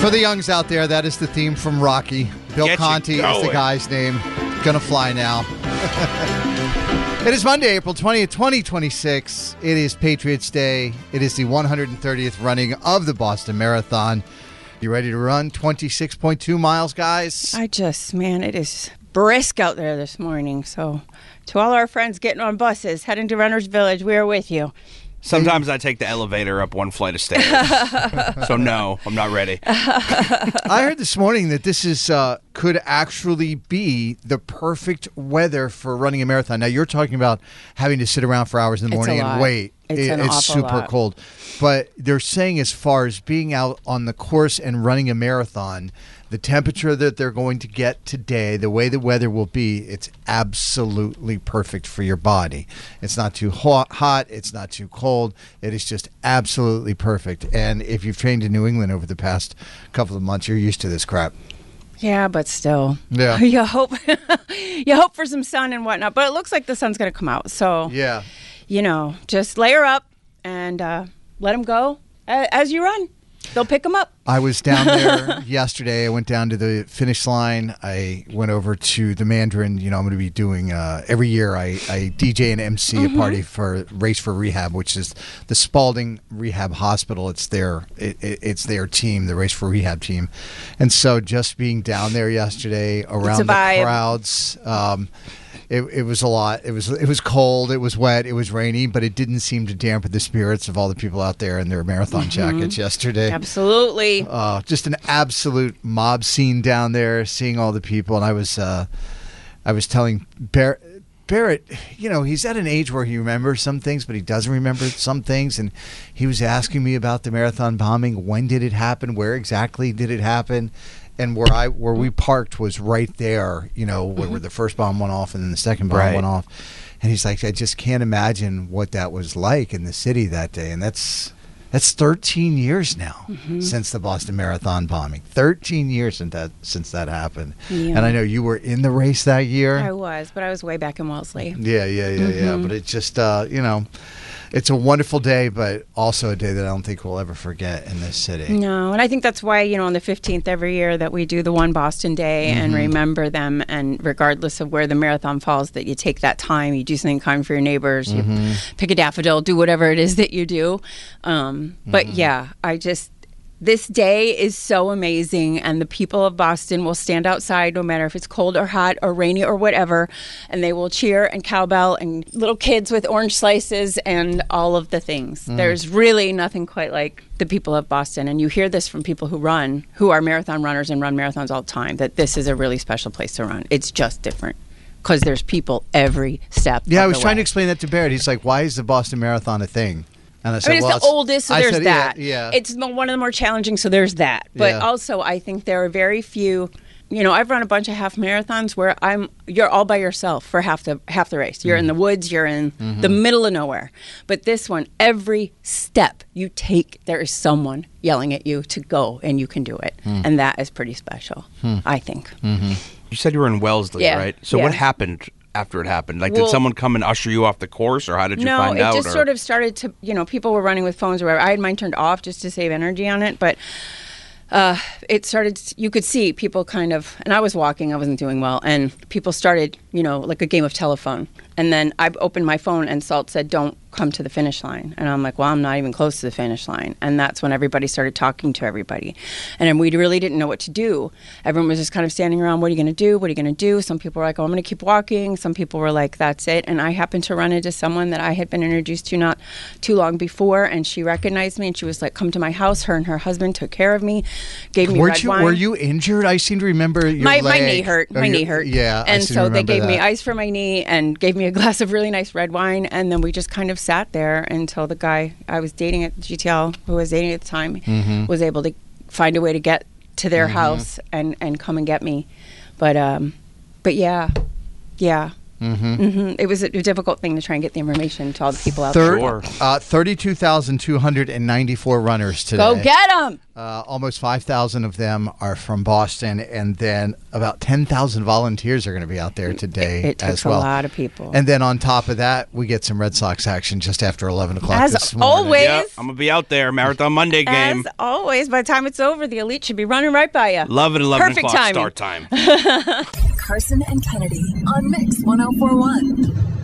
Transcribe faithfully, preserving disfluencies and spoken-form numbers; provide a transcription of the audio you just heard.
For the youngs out there, that is the theme from Rocky. Bill Get Conti you is the going. guy's name. Gonna fly now. It is Monday, April twentieth, twenty twenty-six. It is Patriots Day. It is the one hundred thirtieth running of the Boston Marathon. You ready to run twenty-six point two miles, guys? I just, man, it is brisk out there this morning. So to all our friends getting on buses, heading to Runner's Village, we are with you. Sometimes I take the elevator up one flight of stairs. So no, I'm not ready. I heard this morning that this is uh, could actually be the perfect weather for running a marathon. Now, you're talking about having to sit around for hours in the It's morning a and lot. wait. It's It- an it's awful super lot. cold. But they're saying as far as being out on the course and running a marathon, the temperature that they're going to get today, the way the weather will be, it's absolutely perfect for your body. It's not too hot, hot, it's not too cold. It is just absolutely perfect. And if you've trained in New England over the past couple of months, you're used to this crap. Yeah, but still. Yeah. You hope you hope for some sun and whatnot. But it looks like the sun's going to come out. So, Yeah. you know, just layer up and uh, let them go a- as you run. They'll pick them up. I was down there yesterday. I went down to the finish line. I went over to the Mandarin. You know, I'm going to be doing uh, every year. I, I D J and M C Mm-hmm. a party for Race for Rehab, which is the Spalding Rehab Hospital. It's their it, it, it's their team, the Race for Rehab team. And so, just being down there yesterday around the vibe. crowds. Um, It, it was a lot. It was it was cold. It was wet. It was rainy, but it didn't seem to dampen the spirits of all the people out there in their marathon jackets yesterday. Absolutely. Uh, just an absolute mob scene down there, seeing all the people. And I was, uh, I was telling Bar- Barrett, you know, he's at an age where he remembers some things, but he doesn't remember some things. And he was asking me about the marathon bombing. When did it happen? Where exactly did it happen? And where I where we parked was right there, you know, where, where the first bomb went off and then the second bomb Right. went off. And he's like, I just can't imagine what that was like in the city that day. And that's that's thirteen years now since the Boston Marathon bombing. thirteen years since that since that happened. Yeah. And I know you were in the race that year. I was, but I was way back in Wellesley. Yeah, yeah, yeah, yeah. But it just, uh, you know, it's a wonderful day, but also a day that I don't think we'll ever forget in this city. No, and I think that's why, you know, on the fifteenth every year that we do the One Boston Day and remember them. And regardless of where the marathon falls, that you take that time, you do something kind for your neighbors, you pick a daffodil, do whatever it is that you do. Um, but yeah, I just, this day is so amazing, and the people of Boston will stand outside no matter if it's cold or hot or rainy or whatever, and they will cheer and cowbell and little kids with orange slices and all of the things. There's really nothing quite like the people of Boston, and you hear this from people who run, who are marathon runners and run marathons all the time, that this is a really special place to run. It's just different because there's people every step Yeah, I of was the trying way. to explain that to Barrett. He's like, why is the Boston Marathon a thing? And I I said, mean, it's well, the oldest, so I there's said, yeah, that. Yeah. It's mo- one of the more challenging, so there's that. But Yeah. also, I think there are very few. You know, I've run a bunch of half marathons where I'm you're all by yourself for half the half the race. You're in the woods, you're in the middle of nowhere. But this one, every step you take, there is someone yelling at you to go, and you can do it, and that is pretty special, I think. You said you were in Wellesley, Yeah, right? So yeah. what happened after it happened? Like, Well- did someone come and usher you off the course, or how did you No, find it out? just or? sort of started to, you know, people were running with phones or whatever. I had mine turned off just to save energy on it, but uh, it started, you could see people kind of, and I was walking, I wasn't doing well, and people started, you know, like a game of telephone. And then I opened my phone and Salt said, don't come to the finish line. And I'm like, well, I'm not even close to the finish line. And that's when everybody started talking to everybody. And then we really didn't know what to do. Everyone was just kind of standing around, what are you going to do? What are you going to do? Some people were like, oh, I'm going to keep walking. Some people were like, that's it. And I happened to run into someone that I had been introduced to not too long before. And she recognized me and she was like, come to my house. Her and her husband took care of me, gave me Weren't red you, wine. were you injured? I seem to remember your my, my leg. knee hurt. Oh, My your- knee hurt. Yeah. I And seem to so they remember gave me that. ice for my knee and gave me a glass of really nice red wine. And then we just kind of sat there until the guy I was dating at G T L, who I was dating at the time, Mm-hmm. was able to find a way to get to their house and, and come and get me. But um, but yeah, yeah. Mm-hmm. Mm-hmm. It was a, a difficult thing to try and get the information to all the people out Thir- there. Sure. uh, thirty-two thousand two hundred ninety-four runners today. Go get them! Uh, almost five thousand of them are from Boston, and then about ten thousand volunteers are going to be out there today It, it takes as well. a lot of people. And then on top of that, we get some Red Sox action just after eleven o'clock As this morning. always. Yeah, I'm gonna be out there. Marathon Monday game. As always, by the time it's over, the Elite should be running right by you. Love it. eleven Perfect o'clock timing. start time. Carson and Kennedy on Mix one oh four one.